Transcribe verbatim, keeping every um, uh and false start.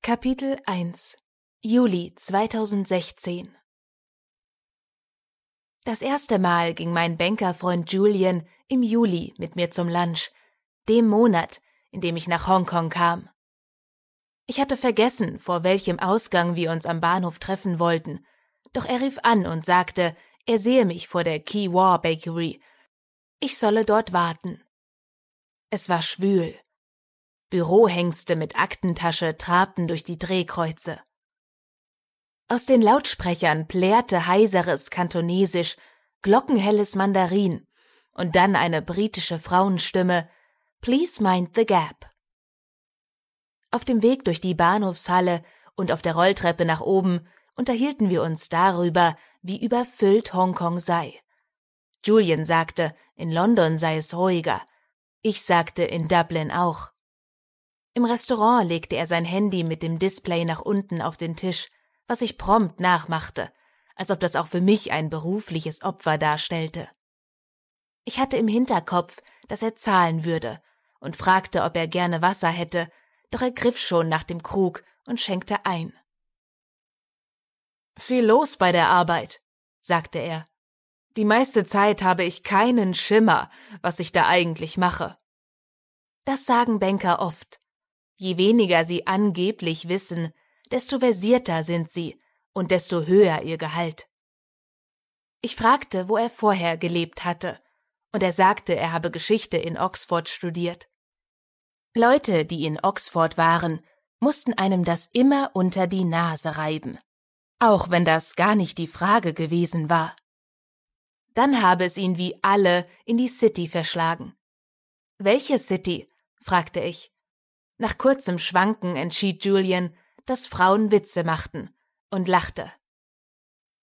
Kapitel eins Juli zweitausendsechzehn Das erste Mal ging mein Bankerfreund Julian im Juli mit mir zum Lunch, dem Monat, in dem ich nach Hongkong kam. Ich hatte vergessen, vor welchem Ausgang wir uns am Bahnhof treffen wollten, doch er rief an und sagte, er sehe mich vor der Key War Bakery. Ich solle dort warten. Es war schwül. Bürohengste mit Aktentasche trabten durch die Drehkreuze. Aus den Lautsprechern plärrte heiseres Kantonesisch, glockenhelles Mandarin und dann eine britische Frauenstimme, »Please mind the gap«. Auf dem Weg durch die Bahnhofshalle und auf der Rolltreppe nach oben unterhielten wir uns darüber, wie überfüllt Hongkong sei. Julian sagte, in London sei es ruhiger. Ich sagte, in Dublin auch. Im Restaurant legte er sein Handy mit dem Display nach unten auf den Tisch, was ich prompt nachmachte, als ob das auch für mich ein berufliches Opfer darstellte. Ich hatte im Hinterkopf, dass er zahlen würde und fragte, ob er gerne Wasser hätte, doch er griff schon nach dem Krug und schenkte ein. »Viel los bei der Arbeit«, sagte er. »Die meiste Zeit habe ich keinen Schimmer, was ich da eigentlich mache.« Das sagen Banker oft. Je weniger sie angeblich wissen, desto versierter sind sie und desto höher ihr Gehalt. Ich fragte, wo er vorher gelebt hatte, und er sagte, er habe Geschichte in Oxford studiert. Leute, die in Oxford waren, mussten einem das immer unter die Nase reiben, auch wenn das gar nicht die Frage gewesen war. Dann habe es ihn wie alle in die City verschlagen. »Welche City?« fragte ich. Nach kurzem Schwanken entschied Julian, dass Frauen Witze machten, und lachte.